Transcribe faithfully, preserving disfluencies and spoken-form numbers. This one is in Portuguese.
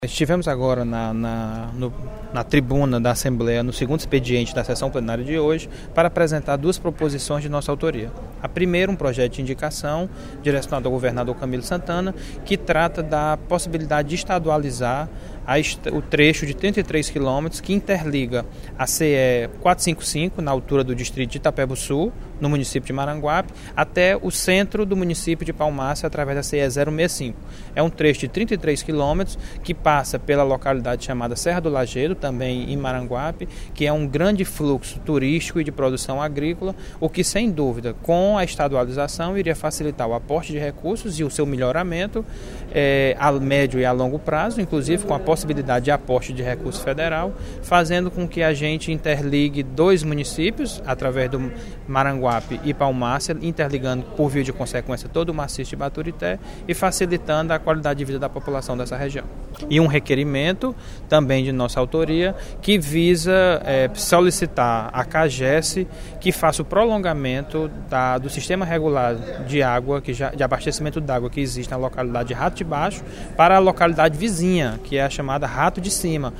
Estivemos agora na, na, no, na tribuna da Assembleia, no segundo expediente da sessão plenária de hoje, para apresentar duas proposições de nossa autoria. A primeira, um projeto de indicação direcionado ao governador Camilo Santana, que trata da possibilidade de estadualizar a, o trecho de trinta e três quilômetros que interliga a C E quatrocentos e cinquenta e cinco, na altura do distrito de Itapebo-Sul, no município de Maranguape, até o centro do município de Palmácia, através da C E zero sessenta e cinco. É um trecho de trinta e três quilômetros que passa pela localidade chamada Serra do Lajedo, também em Maranguape, que é um grande fluxo turístico e de produção agrícola, o que, sem dúvida, com a estadualização, iria facilitar o aporte de recursos e o seu melhoramento é, a médio e a longo prazo, inclusive com a possibilidade de aporte de recurso federal, fazendo com que a gente interligue dois municípios, através do Maranguape e Palmácia, interligando por via de consequência todo o maciço de Baturité e facilitando a qualidade de vida da população dessa região. E um requerimento, também de nossa autoria, que visa é, solicitar à CAGES que faça o prolongamento da, do sistema regular de água, que já, de abastecimento d'água que existe na localidade de Rato de Baixo, para a localidade vizinha, que é a chamada Rato de Cima.